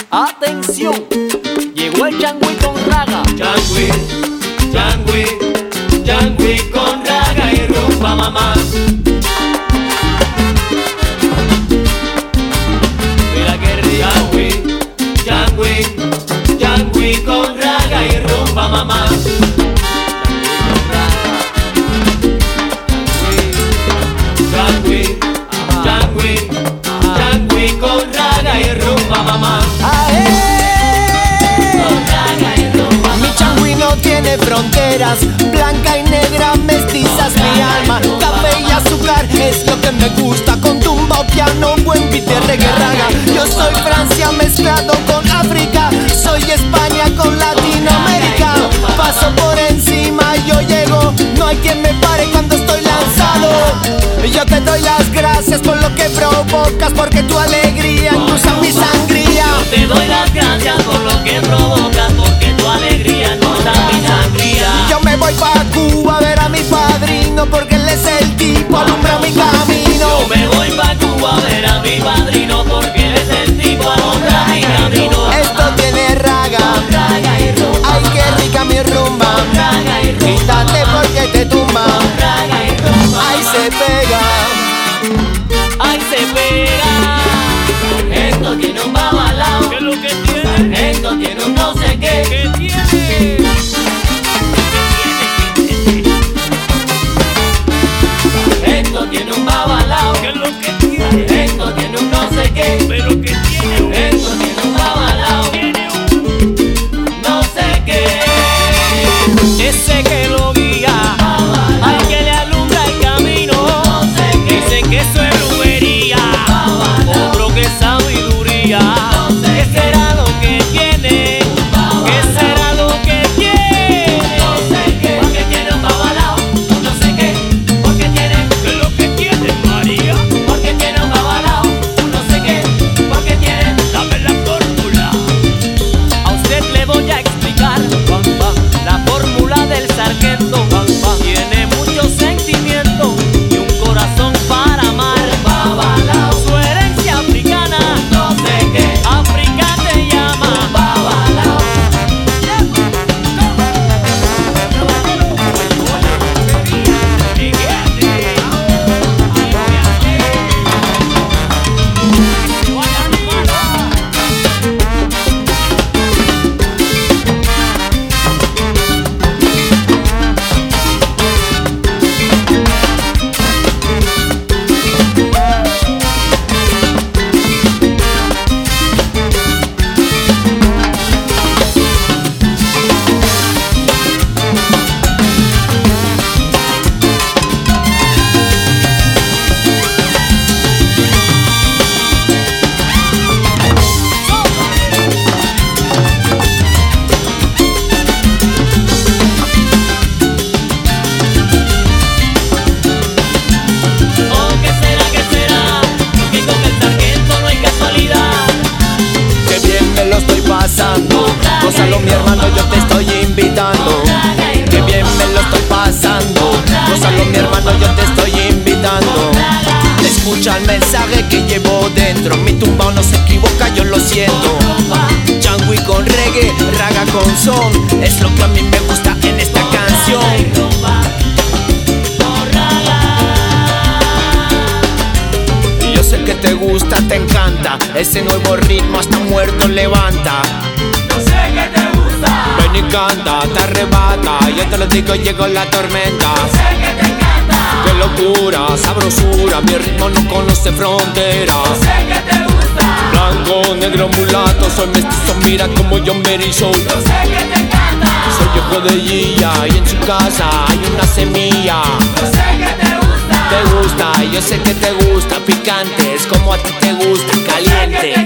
Atención, llegó el Changui con raga. Changui, Changui, Changui con raga y rumba mamá. Mira que rico. Changui, Changui, Changui con raga y rumba mamá. Changui, Changui, Changui con raga y rumba mamá. Mi changui no tiene fronteras, blanca y negra, mestizas mi alma. Café y azúcar es lo que me gusta, con tumba o piano, buen beat de reggae raga. Yo soy Francia mezclado con África, soy España con Latinoamérica. Paso por encima, yo llego, no hay quien me pare cuando estoy lanzado. Yo te doy las gracias por lo que provocas, porque tu alegría endulza mi sangría. Yo te doy las gracias por lo que provocas, porque tu alegría endulza mi sangría. Yo me voy pa' Cuba a ver a mi padrino, porque él es el tipo, alumbra mi camino. Yo me voy pa' Cuba a ver a mi padrino, porque él es el tipo, alumbra mi camino. Esto tiene raga, Raga y rumba, ay qué rica mi rumba. raga y rumba, Quítate porque te tumba, raga y rumba. ay se pega. Ay, se pega. Esto tiene un babalao. ¿Qué es lo que tiene? Esto tiene un no sé qué. ¿Qué tiene? Esto tiene un babalao. ¿Qué es lo que tiene? Esto tiene un no sé qué. Pero que tiene Esto tiene un babalao. tiene un No sé qué. ese que lo guía, al que le alumbra el camino. No sé qué. Dicen que eso es brujería, otro que es sabiduría. ¿Qué será lo que tiene? ¿Qué será lo que tiene? No sé qué. Porque tiene un babalao. No sé qué. Porque tiene. ¿Qué es lo que tiene, María? Porque tiene un babalao. No sé qué. Porque tiene. Dame la fórmula. A usted le voy a explicar la fórmula del sargento. Tiene mucho sentimiento y un corazón para amar. Babalao. Su herencia africana, No sé qué. África te llama. Babalao. Oh, ¿qué será? ¿Qué será? Que con el sargento no hay casualidad. Qué bien me lo estoy pasando, gózalo mi hermano, yo te estoy invitando. Qué bien me lo estoy pasando, gózalo mi hermano, yo te estoy invitando. Escucha el mensaje que llevo dentro, mi tumbao no se equivoca, yo lo siento. Changui con reggae, raga con son, es lo que a mí me gusta en esta canción. Y yo sé que te gusta, te encanta, ese nuevo ritmo hasta muerto levanta. No sé qué te gusta. Ven y canta, te arrebata, yo te lo digo, llegó la tormenta. Sé que te encanta. Qué locura, sabrosura, mi ritmo no conoce fronteras. Sé que te gusta. Blanco, negro, mulato, soy mestizo, mira como yo me erizo. Sé que te encanta. Soy hijo de Gilla y en su casa hay una semilla. Sé que te gusta. Te gusta, yo sé que te gusta, picante, es como a ti te gusta, caliente.